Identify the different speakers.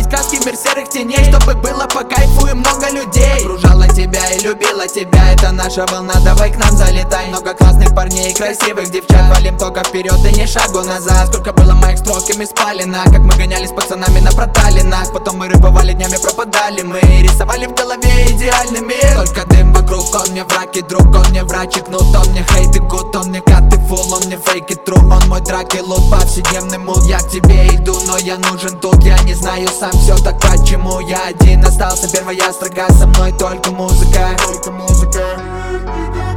Speaker 1: Подарить краски в мир серых теней, чтобы было по кайфу и много людей. Окружала тебя и любила тебя, это наша волна, давай к нам залетай. Много классных парней и красивых девчат, валим только вперед и не шагу назад. Сколько было моих строк ими спалено, как мы гонялись с пацанами на проталинах. Потом мы рыбовали, днями пропадали мы, рисовали в голове идеальный мир. Только дым вокруг, он мне враг и друг, он мне врач и кнут, он мне хейт и гуд, он мне кат и фул, он мне фейк и тру, он мой драк и лут, повседневный муд. Я к тебе иду, но я нужен тут, я не знаю сам все так почему. Я один остался, первая строга со мной, только музыка.